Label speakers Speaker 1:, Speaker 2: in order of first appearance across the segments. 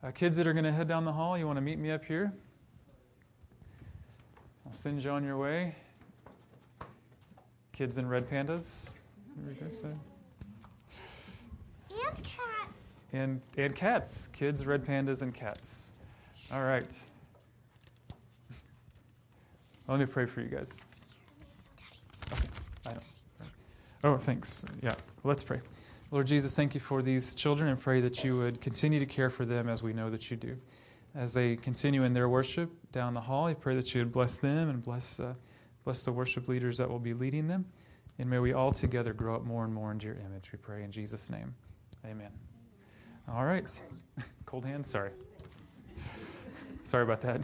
Speaker 1: Kids that are going to head down the hall, you want to meet me up here? I'll send you on your way. Kids in red pandas.
Speaker 2: And cats.
Speaker 1: And cats. Kids, red pandas, and cats. All right. Let me pray for you guys. Okay. Oh, thanks. Yeah, let's pray. Lord Jesus, thank you for these children and pray that you would continue to care for them as we know that you do. As they continue in their worship down the hall, I pray that you would bless them and bless the worship leaders that will be leading them. And may we all together grow up more and more into your image, we pray in Jesus' name. Amen. All right. Cold hands? Sorry. Sorry about that.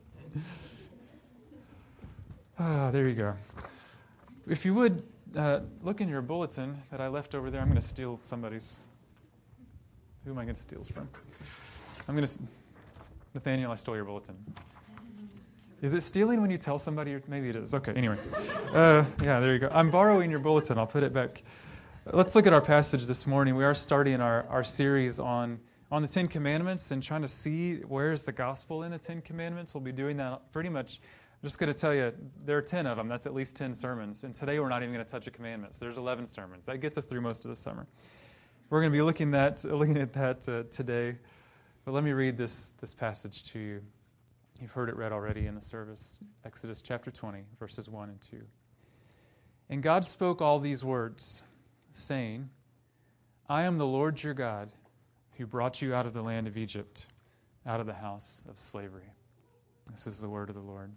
Speaker 1: There you go. If you would, look in your bulletin that I left over there. I'm going to steal somebody's. Who am I going to steal from? Nathaniel, I stole your bulletin. Is it stealing when you tell somebody? Maybe it is. Okay, anyway. Yeah, there you go. I'm borrowing your bulletin. I'll put it back. Let's look at our passage this morning. We are starting our series on the Ten Commandments and trying to see where's the gospel in the Ten Commandments. We'll be doing that pretty much. I'm just going to tell you, there are 10 of them. That's at least 10 sermons. And today we're not even going to touch the commandments. There's 11 sermons. That gets us through most of the summer. We're going to be looking at that today. But let me read this passage to you. You've heard it read already in the service. Exodus chapter 20, verses 1 and 2. And God spoke all these words, saying, I am the Lord your God, who brought you out of the land of Egypt, out of the house of slavery. This is the word of the Lord.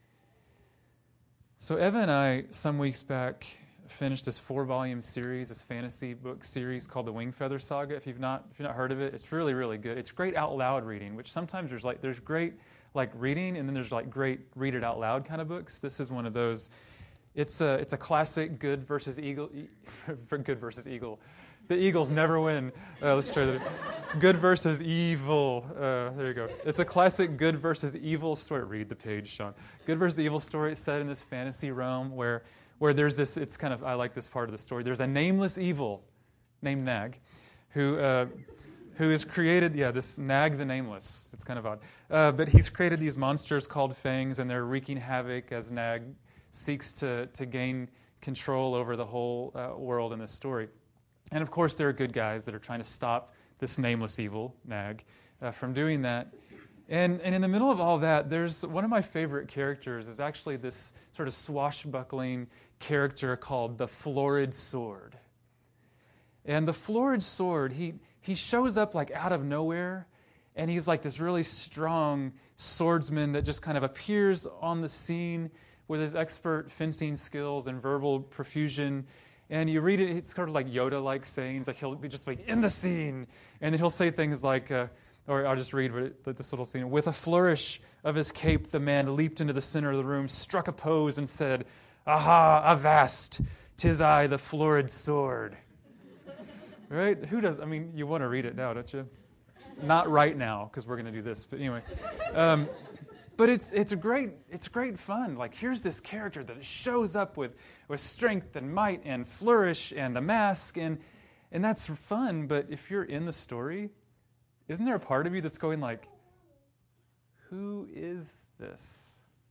Speaker 1: So Eva and I, some weeks back, finished this 4-volume series, this fantasy book series called the Wingfeather Saga. If you've not heard of it, it's really, really good. It's great out loud reading, which sometimes there's great reading, and then there's great read it out loud kind of books. This is one of those. It's a classic good versus eagle. Good versus eagle. The Eagles never win. Let's try that. Good versus evil. There you go. It's a classic good versus evil story. Read the page, Sean. Good versus evil story set in this fantasy realm where there's this. It's kind of, I like this part of the story. There's a nameless evil named Nag, who has created this Nag the Nameless. It's kind of odd, but he's created these monsters called fangs, and they're wreaking havoc as Nag seeks to gain control over the whole world in this story. And of course, there are good guys that are trying to stop this nameless evil, Nag, from doing that. And in the middle of all that, there's one of my favorite characters is actually this sort of swashbuckling character called the Florid Sword. And the Florid Sword, he shows up out of nowhere, and he's this really strong swordsman that just kind of appears on the scene with his expert fencing skills and verbal profusion. And you read it, it's sort of like Yoda-like sayings, he'll be just in the scene, and then he'll say things or I'll just read this little scene. With a flourish of his cape, the man leaped into the center of the room, struck a pose, and said, Aha, avast, 'tis I, the Florid Sword. Right? Who does? You want to read it now, don't you? Not right now, because we're going to do this. But anyway. But it's great fun. Here's this character that shows up with strength and might and flourish and a mask, and that's fun. But if you're in the story, isn't there a part of you that's going who is this?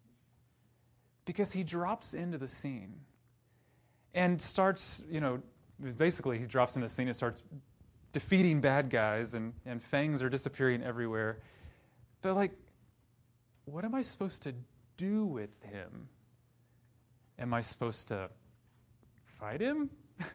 Speaker 1: Because he drops into the scene and starts, basically he drops into the scene and starts defeating bad guys, and fangs are disappearing everywhere. But what am I supposed to do with him? Am I supposed to fight him?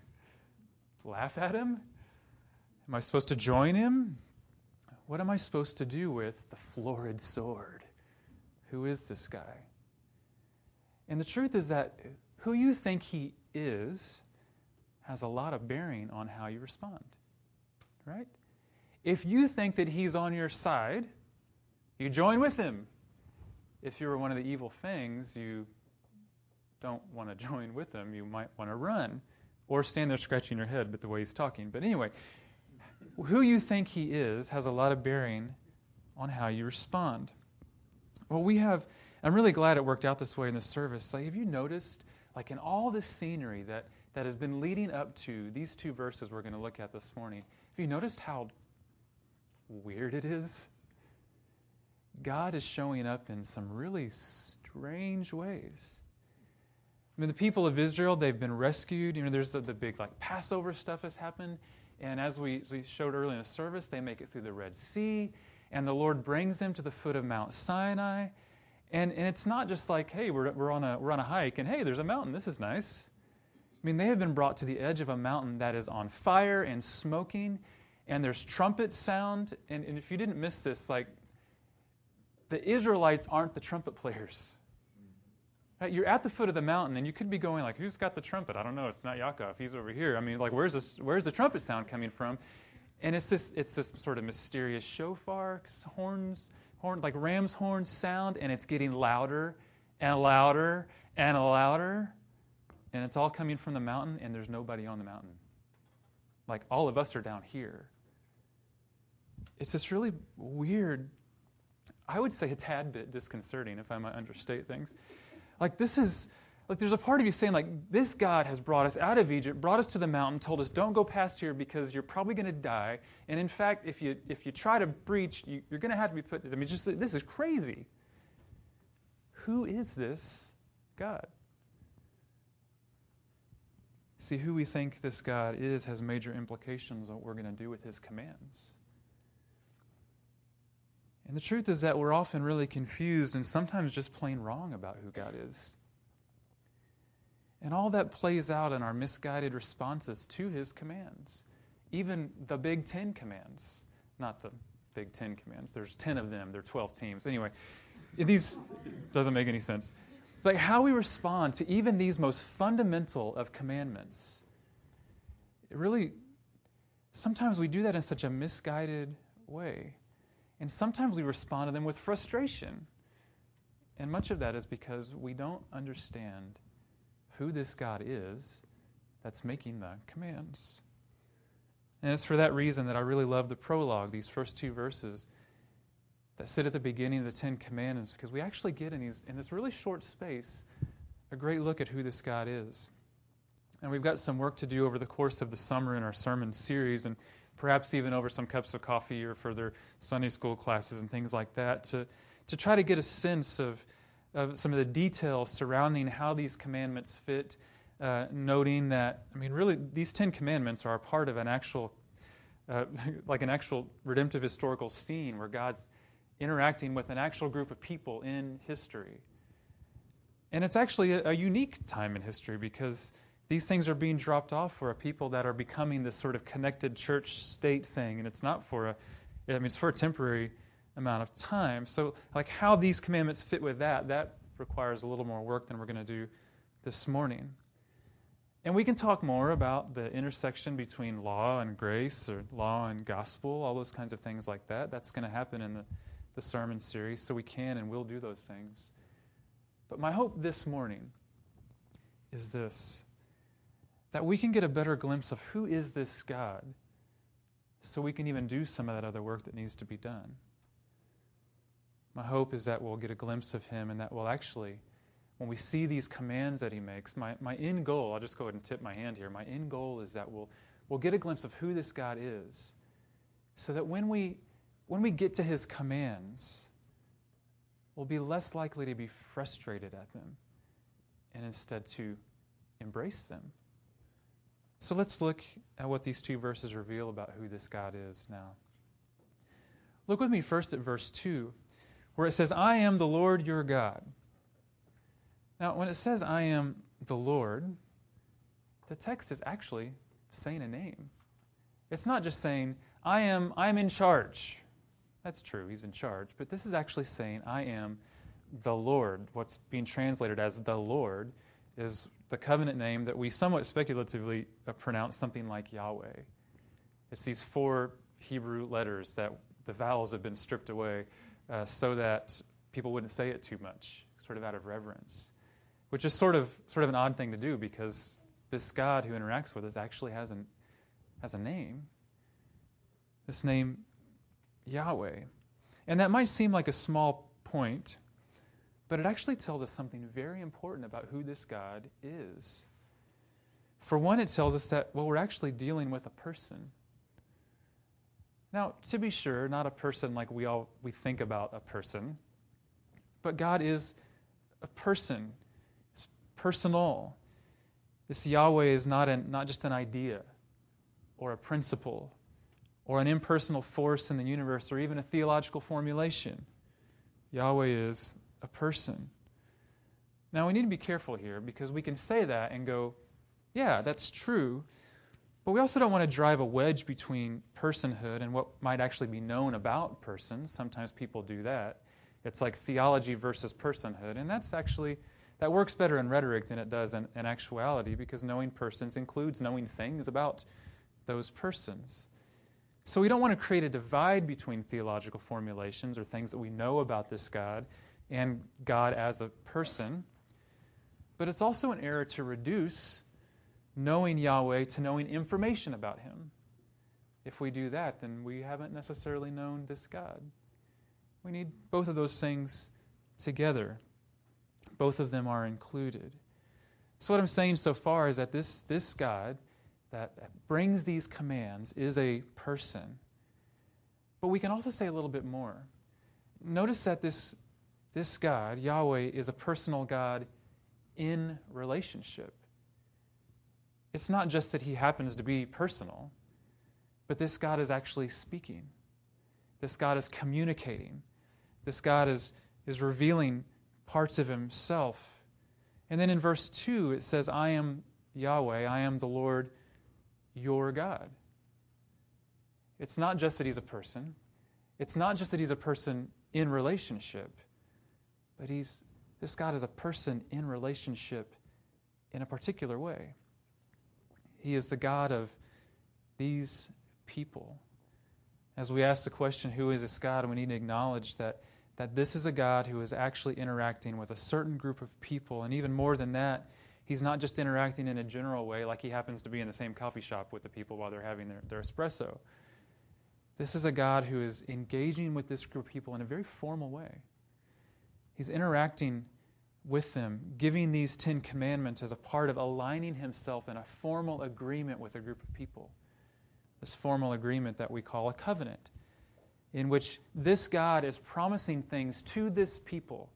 Speaker 1: Laugh at him? Am I supposed to join him? What am I supposed to do with the Florid Sword? Who is this guy? And the truth is that who you think he is has a lot of bearing on how you respond, right? If you think that he's on your side, you join with him. If you were one of the evil fangs, you don't want to join with him. You might want to run or stand there scratching your head with the way he's talking. But anyway, who you think he is has a lot of bearing on how you respond. Well, I'm really glad it worked out this way in the service. Have you noticed, in all this scenery that has been leading up to these 2 verses we're going to look at this morning, have you noticed how weird it is? God is showing up in some really strange ways. I mean, the people of Israel, they've been rescued. There's the big Passover stuff has happened. And as we showed earlier in the service, they make it through the Red Sea. And the Lord brings them to the foot of Mount Sinai. And it's not just like, hey, we're on a hike, and hey, there's a mountain. This is nice. I mean, they have been brought to the edge of a mountain that is on fire and smoking, and there's trumpet sound. And if you didn't miss this, the Israelites aren't the trumpet players. Right? You're at the foot of the mountain, and you could be going who's got the trumpet? I don't know. It's not Yaakov. He's over here. I mean, where's the trumpet sound coming from? And it's this sort of mysterious shofar horns, ram's horn sound, and it's getting louder and louder and louder, and it's all coming from the mountain, and there's nobody on the mountain. All of us are down here. It's this really weird, I would say a tad bit disconcerting, if I might understate things. There's a part of you saying, this God has brought us out of Egypt, brought us to the mountain, told us don't go past here because you're probably going to die. And in fact, if you try to breach, you're going to have to be put. This is crazy. Who is this God? See, who we think this God is has major implications on what we're going to do with His commands. And the truth is that we're often really confused and sometimes just plain wrong about who God is. And all that plays out in our misguided responses to His commands. Even the Big Ten commands. Not the Big Ten commands. There's 10 of them. There are 12 teams. Anyway, these doesn't make any sense. How we respond to even these most fundamental of commandments. Sometimes we do that in such a misguided way. And sometimes we respond to them with frustration. And much of that is because we don't understand who this God is that's making the commands. And it's for that reason that I really love the prologue, these first two verses that sit at the beginning of the Ten Commandments, because we actually get in this really short space a great look at who this God is. And we've got some work to do over the course of the summer in our sermon series, and perhaps even over some cups of coffee or further Sunday school classes and things like that, to try to get a sense of some of the details surrounding how these commandments fit, noting that, really, these 10 commandments are a part of an actual redemptive historical scene where God's interacting with an actual group of people in history. And it's actually a unique time in history because these things are being dropped off for a people that are becoming this sort of connected church-state thing, and it's not it's for a temporary amount of time. So, how these commandments fit with that requires a little more work than we're going to do this morning. And we can talk more about the intersection between law and grace, or law and gospel, all those kinds of things like that. That's going to happen in the sermon series, so we can and will do those things. But my hope this morning is this, that we can get a better glimpse of who is this God, so we can even do some of that other work that needs to be done. My hope is that we'll get a glimpse of Him, and that we'll actually, when we see these commands that He makes, my end goal, I'll just go ahead and tip my hand here, my end goal is that we'll get a glimpse of who this God is, so that when we get to His commands, we'll be less likely to be frustrated at them, and instead to embrace them. So let's look at what these two verses reveal about who this God is now. Look with me first at verse 2, where it says, I am the Lord your God. Now, when it says, I am the Lord, the text is actually saying a name. It's not just saying, I'm in charge. That's true, He's in charge. But this is actually saying, I am the Lord. What's being translated as the Lord is the covenant name that we somewhat speculatively pronounce something like Yahweh. It's these 4 Hebrew letters that the vowels have been stripped away so that people wouldn't say it too much, sort of out of reverence, which is sort of an odd thing to do because this God who interacts with us actually has a name. This name, Yahweh. And that might seem like a small point, but it actually tells us something very important about who this God is. For one, it tells us that, we're actually dealing with a person. Now, to be sure, not a person like we think about a person, but God is a person. It's personal. This Yahweh is not just an idea or a principle or an impersonal force in the universe or even a theological formulation. Yahweh is a person. Now, we need to be careful here because we can say that and go, yeah, that's true, but we also don't want to drive a wedge between personhood and what might actually be known about persons. Sometimes people do that. It's like theology versus personhood, and that works better in rhetoric than it does in actuality, because knowing persons includes knowing things about those persons. So we don't want to create a divide between theological formulations or things that we know about this God and God as a person. But it's also an error to reduce knowing Yahweh to knowing information about Him. If we do that, then we haven't necessarily known this God. We need both of those things together. Both of them are included. So what I'm saying so far is that this God that brings these commands is a person. But we can also say a little bit more. Notice that this God, Yahweh, is a personal God in relationship. It's not just that He happens to be personal, but this God is actually speaking. This God is communicating. This God is revealing parts of Himself. And then in verse 2 it says, I am Yahweh, I am the Lord your God. It's not just that He's a person. It's not just that He's a person in relationship, but this God is a person in relationship in a particular way. He is the God of these people. As we ask the question, who is this God, we need to acknowledge that this is a God who is actually interacting with a certain group of people. And even more than that, He's not just interacting in a general way like He happens to be in the same coffee shop with the people while they're having their espresso. This is a God who is engaging with this group of people in a very formal way. He's interacting with them, giving these 10 commandments as a part of aligning Himself in a formal agreement with a group of people. This formal agreement that we call a covenant, in which this God is promising things to this people.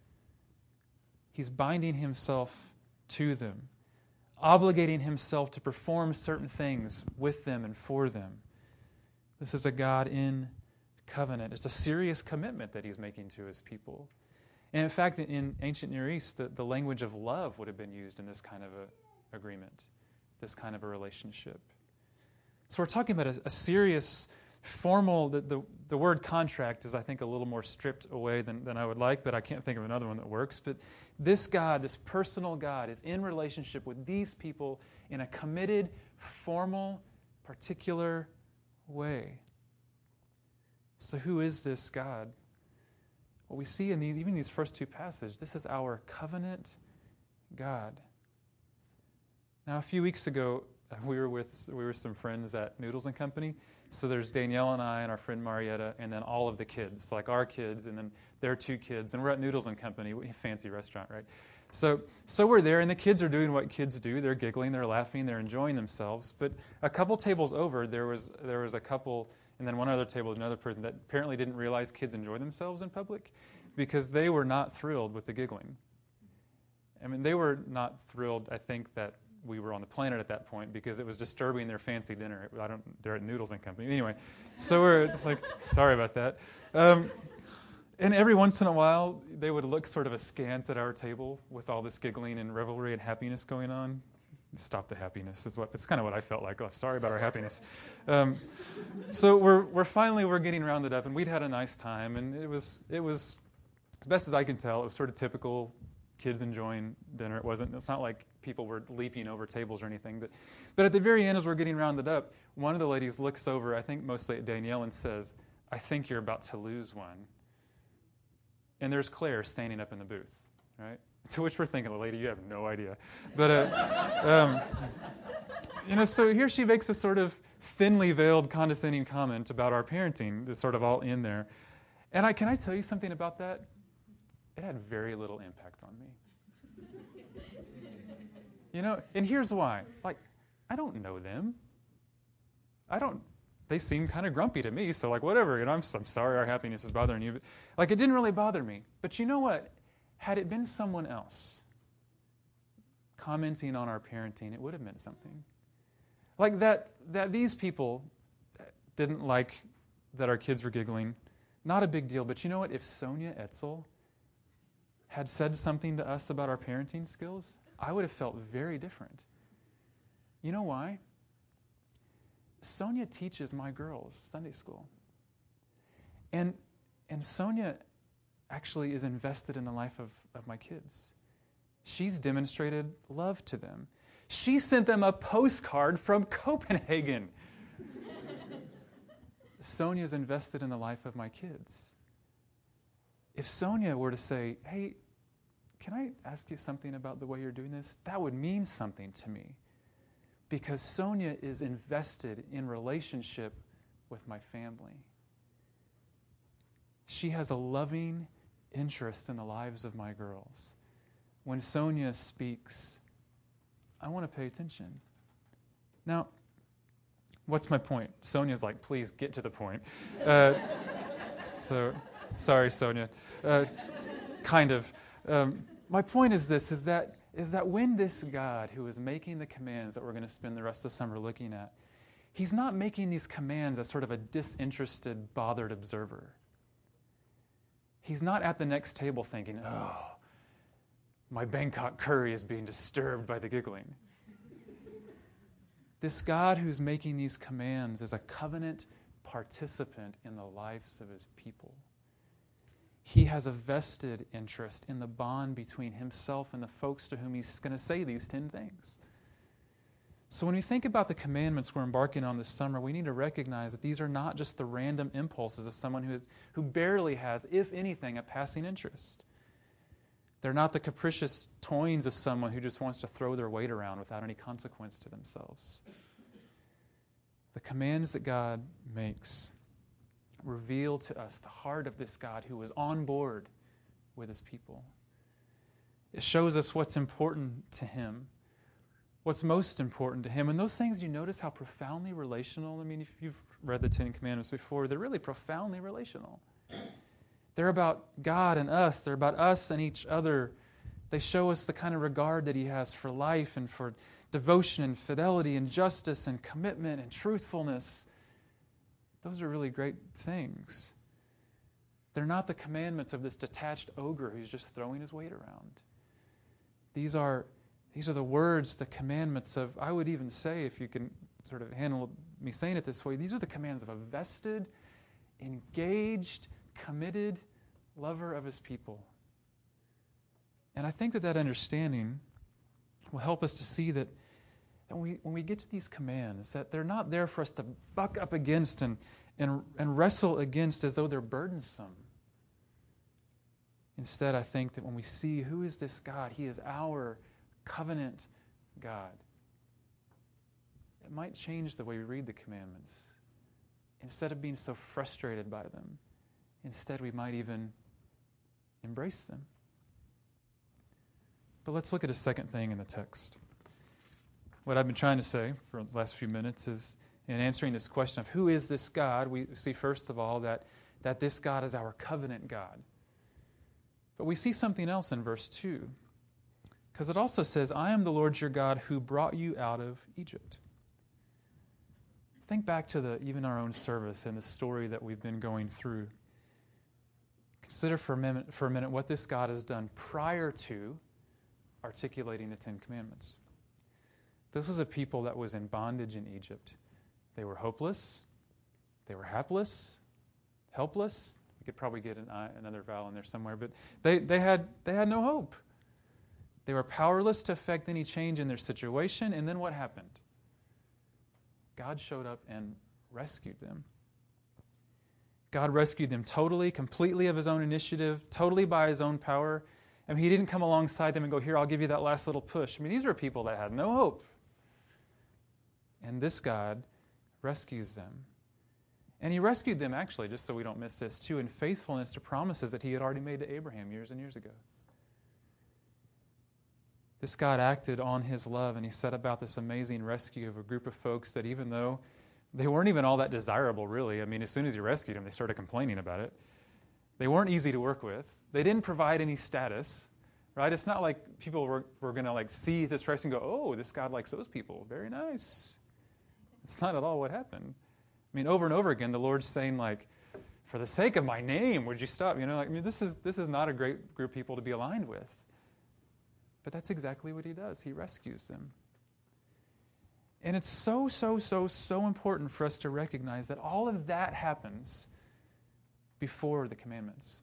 Speaker 1: He's binding Himself to them, obligating Himself to perform certain things with them and for them. This is a God in covenant. It's a serious commitment that He's making to His people. And in fact, in ancient Near East, the language of love would have been used in this kind of a agreement, this kind of a relationship. So we're talking about a serious, formal, the word contract is, I think, a little more stripped away than I would like, but I can't think of another one that works. But this God, this personal God, is in relationship with these people in a committed, formal, particular way. So who is this God? What we see in even these first two passages, this is our covenant God. Now, a few weeks ago, we were with some friends at Noodles and Company. So there's Danielle and I and our friend Marietta, and then all of the kids, like our kids, and then their 2 kids, and we're at Noodles and Company, fancy restaurant, right? So we're there, and the kids are doing what kids do. They're giggling, they're laughing, they're enjoying themselves. But a couple tables over, there was a couple, and then one other table, another person that apparently didn't realize kids enjoy themselves in public, because they were not thrilled with the giggling. I mean, they were not thrilled, I think, that we were on the planet at that point, because it was disturbing their fancy dinner. They're at Noodles and Company. Anyway, so we're like, sorry about that. And every once in a while, they would look sort of askance at our table with all this giggling and revelry and happiness going on. Stop the happiness it's kind of what I felt like. Oh, sorry about our happiness. So we're getting rounded up, and we'd had a nice time, and it was as best as I can tell, it was sort of typical kids enjoying dinner. It's not like people were leaping over tables or anything. But at the very end, as we're getting rounded up, one of the ladies looks over, I think mostly at Danielle, and says, I think you're about to lose one. And there's Claire standing up in the booth, right? To which we're thinking, lady, you have no idea. But, so here she makes a sort of thinly veiled, condescending comment about our parenting that's sort of all in there. And can I tell you something about that? It had very little impact on me. And here's why. Like, I don't know them. they seem kind of grumpy to me, so like whatever, I'm sorry our happiness is bothering you. But like it didn't really bother me. But you know what? Had it been someone else commenting on our parenting, it would have meant something. Like that these people didn't like that our kids were giggling, not a big deal. But you know what? If Sonia Etzel had said something to us about our parenting skills, I would have felt very different. You know why? Sonia teaches my girls Sunday school. And Sonia actually is invested in the life of my kids. She's demonstrated love to them. She sent them a postcard from Copenhagen. Sonia's invested in the life of my kids. If Sonia were to say, hey, can I ask you something about the way you're doing this? That would mean something to me. Because Sonia is invested in relationship with my family. She has a loving interest in the lives of my girls. When Sonia speaks, I want to pay attention. Now, what's my point? Sonia's like, please get to the point. So, sorry, Sonia. Kind of. My point is this, is that when this God who is making the commands that we're going to spend the rest of the summer looking at, he's not making these commands as sort of a disinterested, bothered observer. He's not at the next table thinking, oh, my Bangkok curry is being disturbed by the giggling. This God who's making these commands is a covenant participant in the lives of his people. He has a vested interest in the bond between himself and the folks to whom he's going to say these 10 things. So when we think about the commandments we're embarking on this summer, we need to recognize that these are not just the random impulses of someone who barely has, if anything, a passing interest. They're not the capricious toyings of someone who just wants to throw their weight around without any consequence to themselves. The commands that God makes reveal to us the heart of this God who is on board with his people. It shows us what's important to him, what's most important to him. And those things, you notice how profoundly relational. I mean, if you've read the 10 Commandments before, they're really profoundly relational. They're about God and us. They're about us and each other. They show us the kind of regard that he has for life and for devotion and fidelity and justice and commitment and truthfulness. Those are really great things. They're not the commandments of this detached ogre who's just throwing his weight around. These are the words, the commandments of, I would even say, if you can sort of handle me saying it this way, these are the commands of a vested, engaged, committed lover of his people. And I think that understanding will help us to see that when we get to these commands, that they're not there for us to buck up against and wrestle against as though they're burdensome. Instead, I think that when we see who is this God, he is our covenant God. It might change the way we read the commandments. Instead of being so frustrated by them, instead we might even embrace them. But let's look at a second thing in the text. What I've been trying to say for the last few minutes is, in answering this question of who is this God, we see first of all that this God is our covenant God. But we see something else in verse 2, because it also says, I am the Lord your God who brought you out of Egypt. Think back to even our own service and the story that we've been going through. Consider for a minute what this God has done prior to articulating the 10 Commandments. This is a people that was in bondage in Egypt. They were hopeless. They were hapless, helpless. We could probably get another vowel in there somewhere, but they had no hope. They were powerless to affect any change in their situation. And then what happened? God showed up and rescued them. God rescued them totally, completely of his own initiative, totally by his own power. I mean, he didn't come alongside them and go, here, I'll give you that last little push. I mean, these were people that had no hope. And this God rescues them. And he rescued them, actually, just so we don't miss this, too, in faithfulness to promises that he had already made to Abraham years and years ago. This God acted on his love, and he set about this amazing rescue of a group of folks that, even though They weren't even all that desirable, really. I mean, as soon as he rescued them, they started complaining about it. They weren't easy to work with. They didn't provide any status, right? It's not like people were going to like see this rescue and go, oh, this God likes those people. Very nice. It's not at all what happened. I mean, over and over again, the Lord's saying, like, for the sake of my name, would you stop? This is not a great group of people to be aligned with. But that's exactly what he does. He rescues them. And it's so important for us to recognize that all of that happens before the commandments.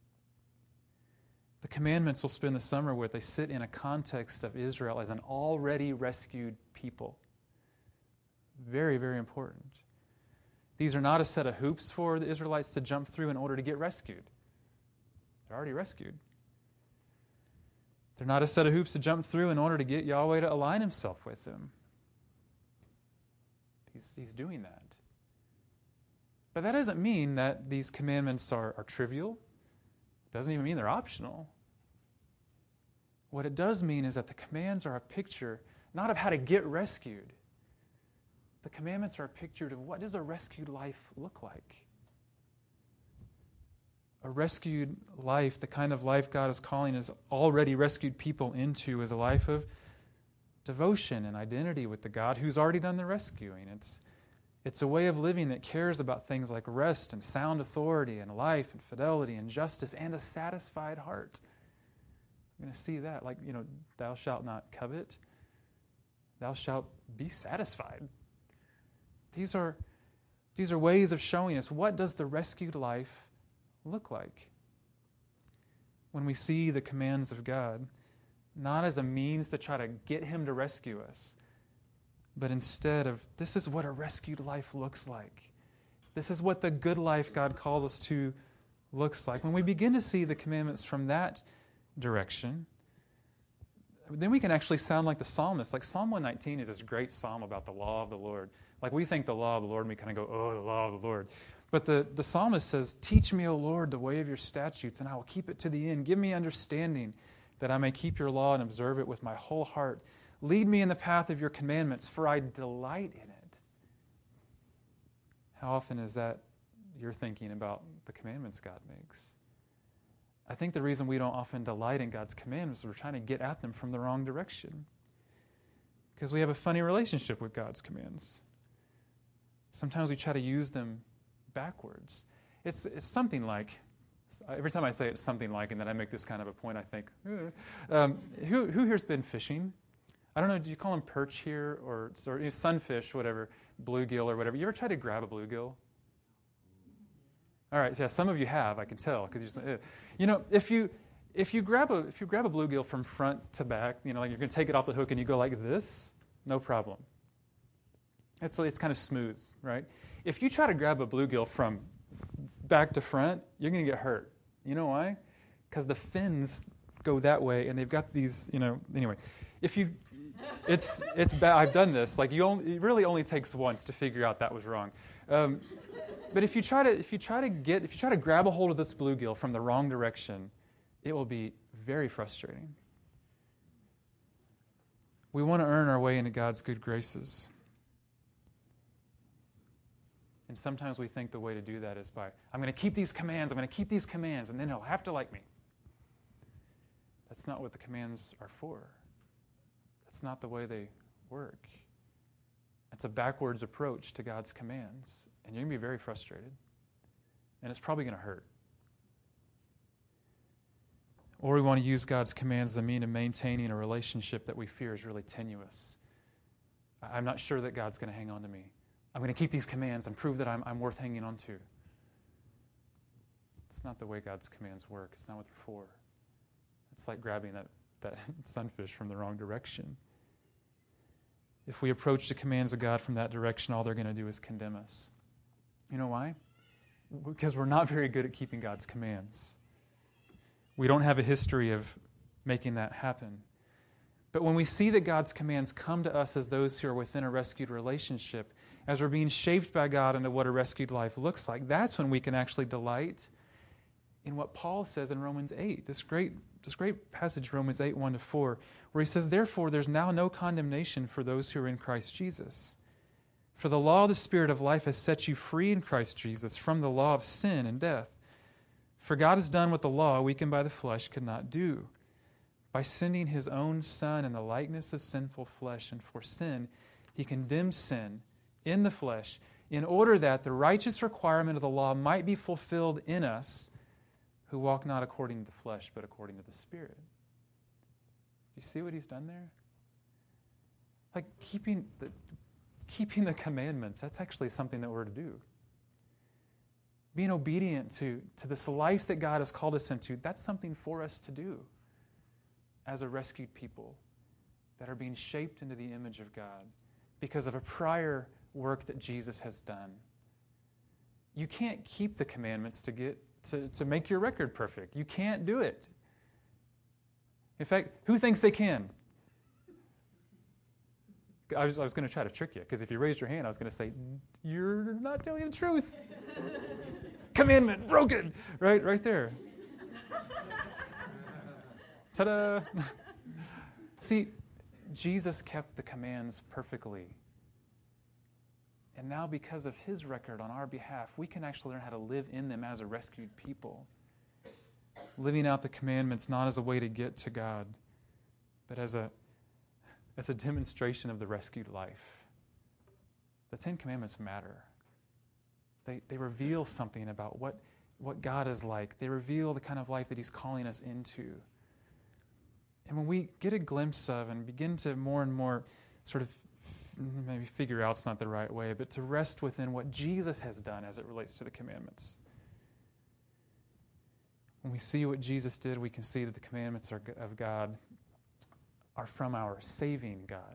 Speaker 1: The commandments we'll spend the summer with, they sit in a context of Israel as an already rescued people. Very, very important. These are not a set of hoops for the Israelites to jump through in order to get rescued. They're already rescued. They're not a set of hoops to jump through in order to get Yahweh to align himself with them. He's doing that. But that doesn't mean that these commandments are trivial. It doesn't even mean they're optional. What it does mean is that the commands are a picture not of how to get rescued. The commandments are a picture of what does a rescued life look like. A rescued life, the kind of life God is calling his already rescued people into, is a life of devotion and identity with the God who's already done the rescuing. It's a way of living that cares about things like rest and sound authority and life and fidelity and justice and a satisfied heart. I'm going to see that. Like, thou shalt not covet. Thou shalt be satisfied. These are ways of showing us what does the rescued life look like. When we see the commands of God, not as a means to try to get him to rescue us, but instead of, this is what a rescued life looks like. This is what the good life God calls us to looks like. When we begin to see the commandments from that direction, then we can actually sound like the psalmist. Like Psalm 119 is this great psalm about the law of the Lord. Like we think the law of the Lord, and we kind of go, oh, the law of the Lord. But the psalmist says, teach me, O Lord, the way of your statutes, and I will keep it to the end. Give me understanding that I may keep your law and observe it with my whole heart. Lead me in the path of your commandments, for I delight in it. How often is that you're thinking about the commandments God makes? I think the reason we don't often delight in God's commandments is we're trying to get at them from the wrong direction. Because we have a funny relationship with God's commands. Sometimes we try to use them backwards. It's something like, every time I say it's something like, and then I make this kind of a point, I think, who here's been fishing? I don't know, do you call them perch here, or sunfish, whatever, bluegill or whatever? You ever try to grab a bluegill? All right, yeah, some of you have, I can tell, because if you grab a bluegill from front to back, like you're going to take it off the hook and you go like this, no problem. It's kind of smooth, right? If you try to grab a bluegill from back to front, you're going to get hurt. You know why? Because the fins go that way, and they've got these, Anyway, it's bad. I've done this. Like it really only takes once to figure out that was wrong. But if you try to grab a hold of this bluegill from the wrong direction, it will be very frustrating. We want to earn our way into God's good graces. And sometimes we think the way to do that is by, I'm going to keep these commands, and then he'll have to like me. That's not what the commands are for. That's not the way they work. It's a backwards approach to God's commands, and you're going to be very frustrated. And it's probably going to hurt. Or we want to use God's commands as a mean of maintaining a relationship that we fear is really tenuous. I'm not sure that God's going to hang on to me. I'm going to keep these commands and prove that I'm worth hanging on to. It's not the way God's commands work. It's not what they're for. It's like grabbing that sunfish from the wrong direction. If we approach the commands of God from that direction, all they're going to do is condemn us. You know why? Because we're not very good at keeping God's commands. We don't have a history of making that happen. But when we see that God's commands come to us as those who are within a rescued relationship, as we're being shaped by God into what a rescued life looks like, that's when we can actually delight in what Paul says in Romans 8, this great passage, Romans 8, 1-4, where he says, therefore, there's now no condemnation for those who are in Christ Jesus. For the law of the Spirit of life has set you free in Christ Jesus from the law of sin and death. For God has done what the law, weakened by the flesh, could not do. By sending his own Son in the likeness of sinful flesh, and for sin, he condemned sin in the flesh, in order that the righteous requirement of the law might be fulfilled in us, who walk not according to the flesh, but according to the Spirit. You see what he's done there? Like keeping the commandments, that's actually something that we're to do. Being obedient to this life that God has called us into, that's something for us to do as a rescued people that are being shaped into the image of God because of a prior work that Jesus has done. You can't keep the commandments to make your record perfect. You can't do it. In fact, who thinks they can? I was going to try to trick you, because if you raised your hand, I was going to say, you're not telling the truth. Commandment broken. Right there. Ta-da! See, Jesus kept the commands perfectly. And now because of his record on our behalf, we can actually learn how to live in them as a rescued people. Living out the commandments not as a way to get to God, but as a demonstration of the rescued life. The Ten Commandments matter. They reveal something about what God is like. They reveal the kind of life that he's calling us into. And when we get a glimpse of and begin to more and more sort of maybe figure out's not the right way, but to rest within what Jesus has done as it relates to the commandments. When we see what Jesus did, we can see that the commandments of God are from our saving God.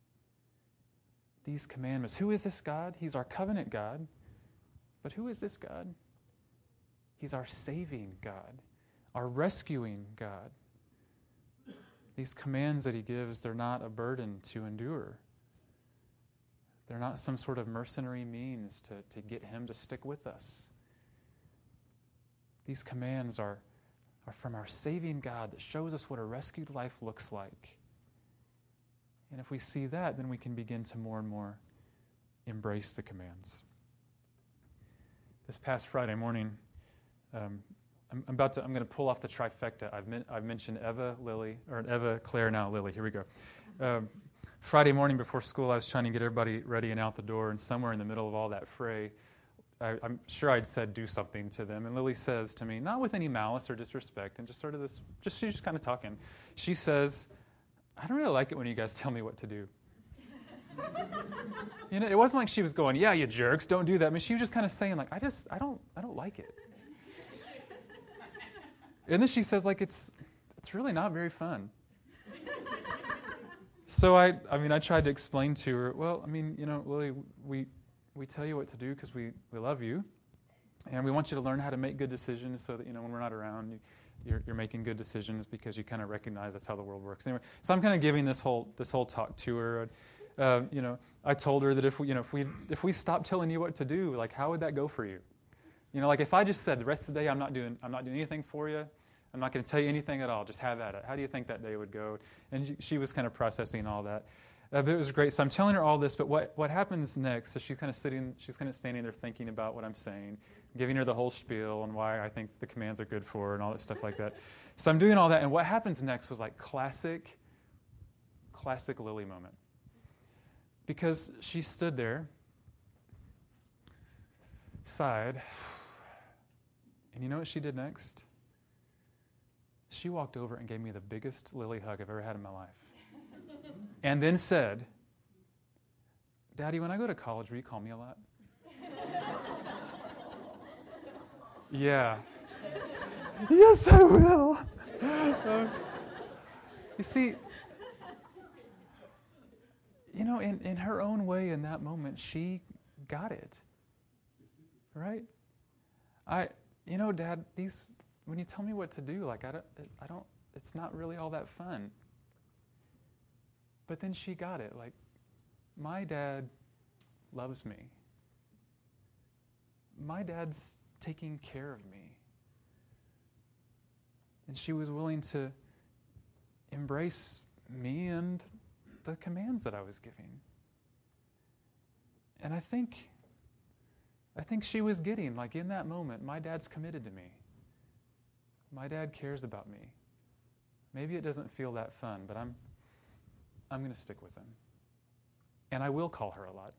Speaker 1: These commandments. Who is this God? He's our covenant God. But who is this God? He's our saving God, our rescuing God. These commands that he gives, they're not a burden to endure. They're not some sort of mercenary means to get him to stick with us. These commands are from our saving God that shows us what a rescued life looks like. And if we see that, then we can begin to more and more embrace the commands. This past Friday morning, I'm going to pull off the trifecta. I've mentioned Eva, Claire, now Lily. Here we go. Friday morning before school, I was trying to get everybody ready and out the door, and somewhere in the middle of all that fray, I'm sure I'd said do something to them. And Lily says to me, not with any malice or disrespect, and just sort of this, she's just kind of talking. She says, I don't really like it when you guys tell me what to do. It wasn't like she was going, yeah, you jerks, don't do that. I mean, she was just kind of saying, like, I don't like it. And then she says, like, it's really not very fun. So I tried to explain to her, well, Lily, we tell you what to do because we love you, and we want you to learn how to make good decisions so that, when we're not around, you're making good decisions because you kind of recognize that's how the world works. Anyway, so I'm kind of giving this whole talk to her. I told her that if we stopped telling you what to do, like, how would that go for you? Like if I just said the rest of the day I'm not doing anything for you, I'm not going to tell you anything at all, just have at it. How do you think that day would go? And she was kind of processing all that. But it was great. So I'm telling her all this, but what happens next? So she's kind of standing there thinking about what I'm saying, giving her the whole spiel on why I think the commands are good for her and all that stuff like that. So I'm doing all that, and what happens next was like classic Lily moment. Because she stood there, sighed, and you know what she did next? She walked over and gave me the biggest Lily hug I've ever had in my life. And then said, Daddy, when I go to college, will you call me a lot? Yeah. Yes, I will. You see, in her own way in that moment, she got it. Right? Dad, when you tell me what to do, like, I don't, it's not really all that fun. But then she got it. Like, my dad loves me. My dad's taking care of me. And she was willing to embrace me and the commands that I was giving. And I think she was getting, like in that moment, my dad's committed to me. My dad cares about me. Maybe it doesn't feel that fun, but I'm going to stick with him. And I will call her a lot.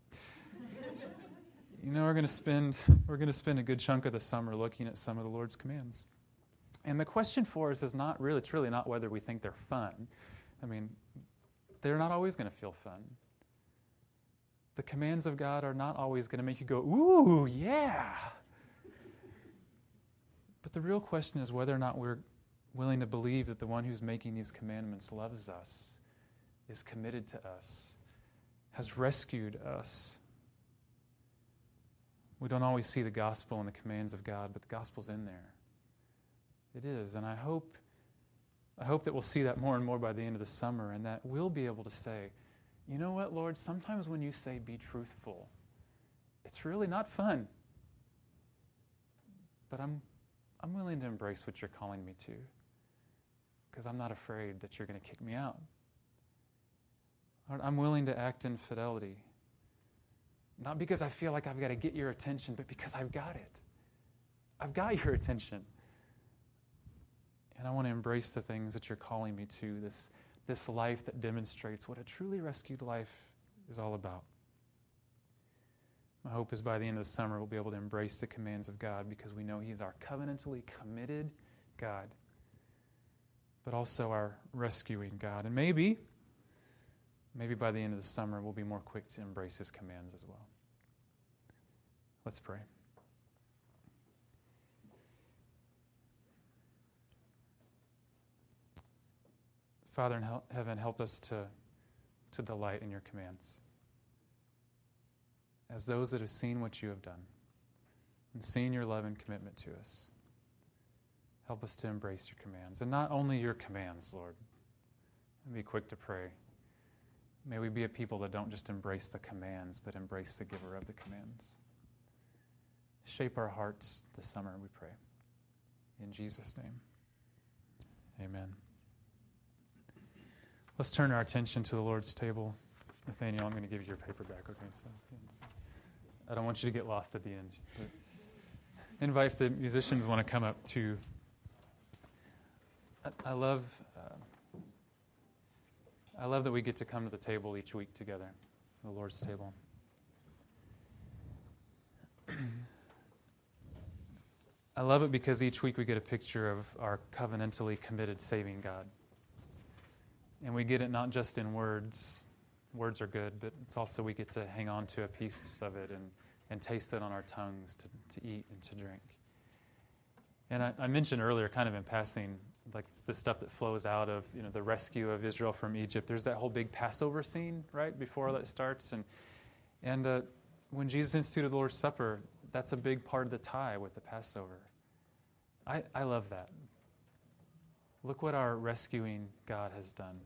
Speaker 1: We're going to spend a good chunk of the summer looking at some of the Lord's commands. And the question for us is it's really not whether we think they're fun. I mean, they're not always going to feel fun. The commands of God are not always going to make you go, ooh, yeah. But the real question is whether or not we're willing to believe that the one who's making these commandments loves us, is committed to us, has rescued us. We don't always see the gospel in the commands of God, but the gospel's in there. It is, and I hope that we'll see that more and more by the end of the summer, and that we'll be able to say, you know what, Lord, sometimes when you say be truthful, it's really not fun. But I'm willing to embrace what you're calling me to, because I'm not afraid that you're going to kick me out. Lord, I'm willing to act in fidelity, not because I feel like I've got to get your attention, but because I've got it. I've got your attention. And I want to embrace the things that you're calling me to, this life that demonstrates what a truly rescued life is all about. My hope is by the end of the summer we'll be able to embrace the commands of God, because we know He's our covenantally committed God, but also our rescuing God. And maybe by the end of the summer we'll be more quick to embrace His commands as well. Let's pray. Father in heaven, help us to delight in your commands. As those that have seen what you have done and seen your love and commitment to us, help us to embrace your commands. And not only your commands, Lord, and be quick to pray. May we be a people that don't just embrace the commands, but embrace the giver of the commands. Shape our hearts this summer, we pray. In Jesus' name, amen. Let's turn our attention to the Lord's table. Nathaniel, I'm going to give you your paper back, okay? So I don't want you to get lost at the end. But invite if the musicians want to come up too. I love that we get to come to the table each week together, the Lord's table. I love it because each week we get a picture of our covenantally committed saving God. And we get it not just in words. Words are good, but it's also we get to hang on to a piece of it and taste it on our tongues to eat and to drink. And I mentioned earlier, kind of in passing, like the stuff that flows out of the rescue of Israel from Egypt. There's that whole big Passover scene right before that starts, and when Jesus instituted the Lord's Supper, that's a big part of the tie with the Passover. I love that. Look what our rescuing God has done.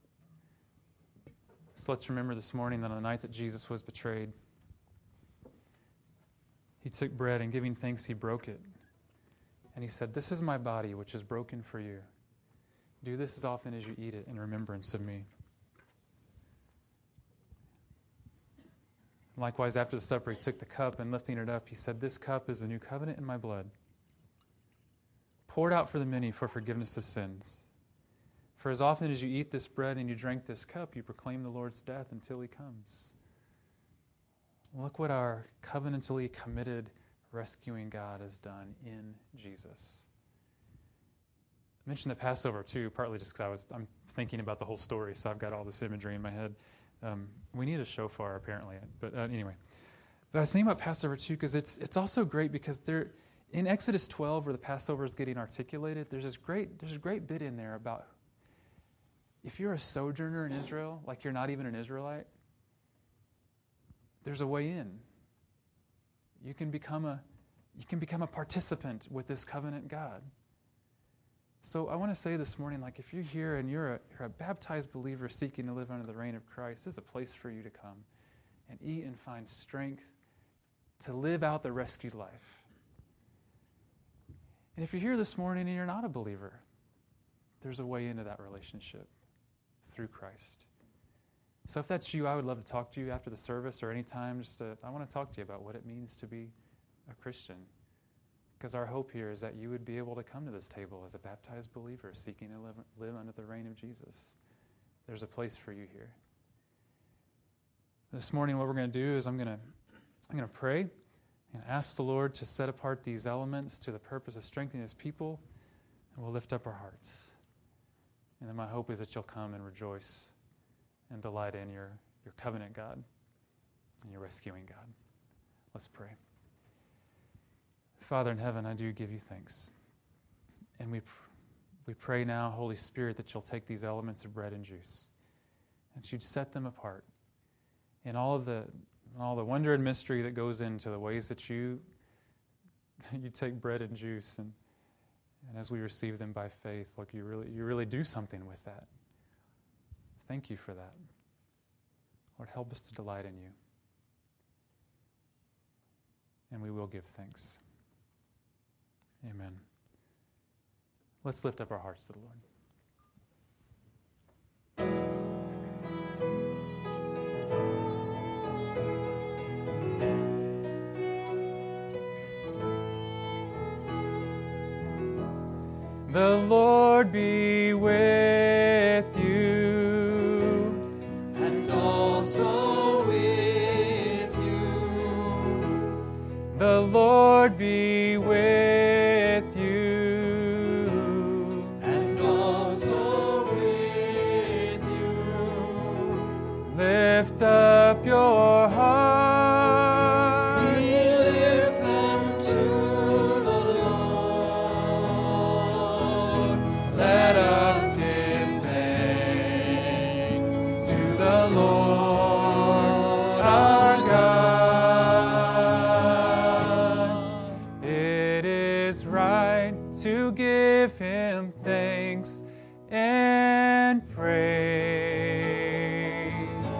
Speaker 1: So let's remember this morning that on the night that Jesus was betrayed, He took bread and giving thanks, He broke it. And He said, "This is my body, which is broken for you. Do this as often as you eat it in remembrance of me." Likewise, after the supper, He took the cup and lifting it up, He said, "This cup is the new covenant in my blood, poured out for the many for forgiveness of sins. For as often as you eat this bread and you drink this cup, you proclaim the Lord's death until He comes." Look what our covenantally committed rescuing God has done in Jesus. I mentioned the Passover too, partly just because I'm thinking about the whole story, so I've got all this imagery in my head. We need a shofar apparently, but anyway. But I was thinking about Passover too because it's also great because in Exodus 12, where the Passover is getting articulated, there's a great bit in there about if you're a sojourner in Israel, like you're not even an Israelite, there's a way in. You can become a participant with this covenant God. So I want to say this morning, like if you're here and you're a baptized believer seeking to live under the reign of Christ, this is a place for you to come and eat and find strength to live out the rescued life. And if you're here this morning and you're not a believer, there's a way into that relationship through Christ. So if that's you, I would love to talk to you after the service or any time. I want to talk to you about what it means to be a Christian. Because our hope here is that you would be able to come to this table as a baptized believer seeking to live under the reign of Jesus. There's a place for you here. This morning, what we're going to do is I'm going to pray and ask the Lord to set apart these elements to the purpose of strengthening His people, and we'll lift up our hearts. And then my hope is that you'll come and rejoice and delight in your covenant God and your rescuing God. Let's pray. Father in heaven, I do give you thanks. And we pray now, Holy Spirit, that you'll take these elements of bread and juice, and you'd set them apart in all the wonder and mystery that goes into the ways that you take bread and juice, and as we receive them by faith, look, you really do something with that. Thank you for that. Lord, help us to delight in you. And we will give thanks. Amen. Let's lift up our hearts to the Lord. The Lord be with you,
Speaker 2: and also with you.
Speaker 1: The Lord be with you,
Speaker 2: and also with you.
Speaker 1: Lift up your hearts.
Speaker 2: We lift them to the Lord.
Speaker 1: Let us give thanks to the Lord our God. It is right to give Him thanks and praise.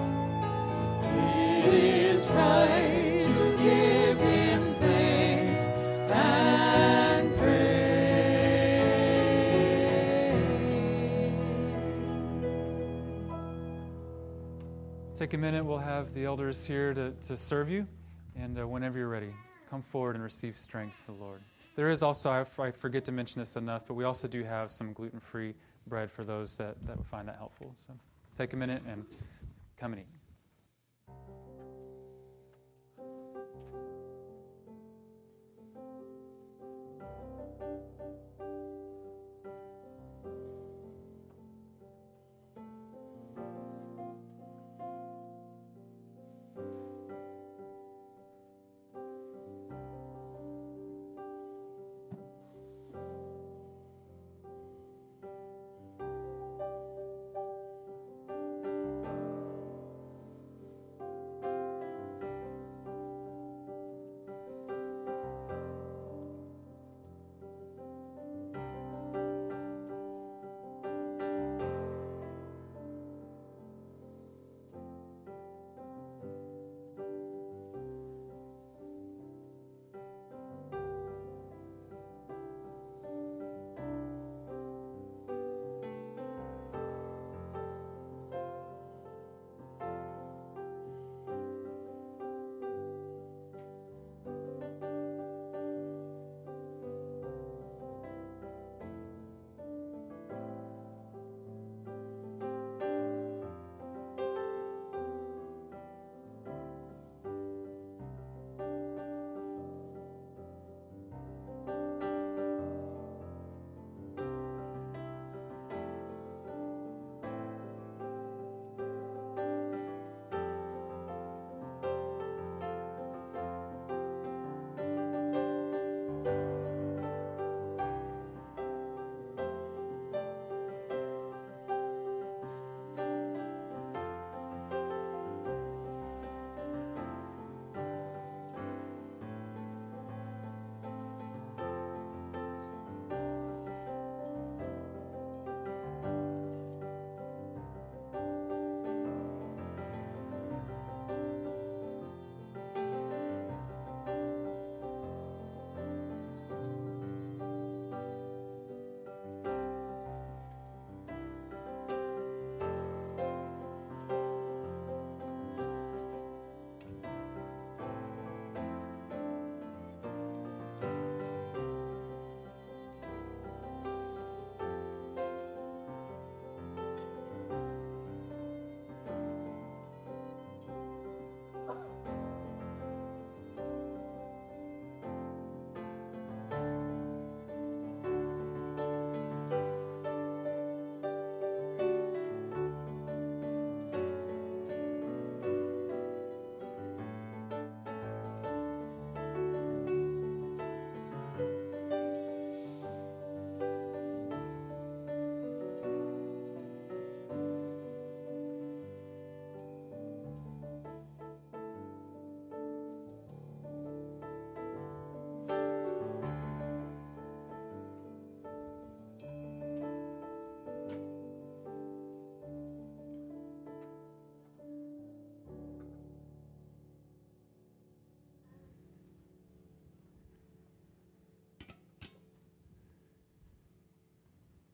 Speaker 2: It is right to give Him thanks and praise.
Speaker 1: Take a minute. We'll have the elders here to serve you. And whenever you're ready, come forward and receive strength from the Lord. There is also, I forget to mention this enough, but we also do have some gluten-free bread for those that would find that helpful. So take a minute and come and eat.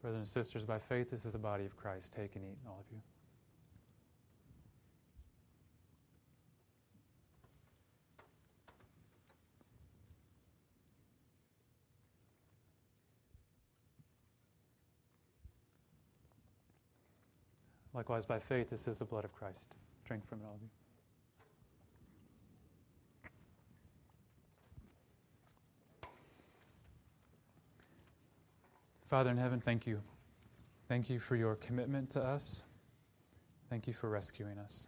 Speaker 1: Brothers and sisters, by faith, this is the body of Christ. Take and eat, all of you. Likewise, by faith, this is the blood of Christ. Drink from it, all of you. Father in heaven, thank you. Thank you for your commitment to us. Thank you for rescuing us.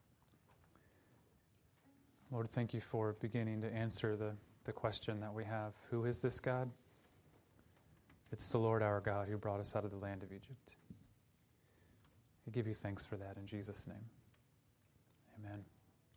Speaker 1: Lord, thank you for beginning to answer the question that we have. Who is this God? It's the Lord our God who brought us out of the land of Egypt. We give you thanks for that in Jesus' name. Amen.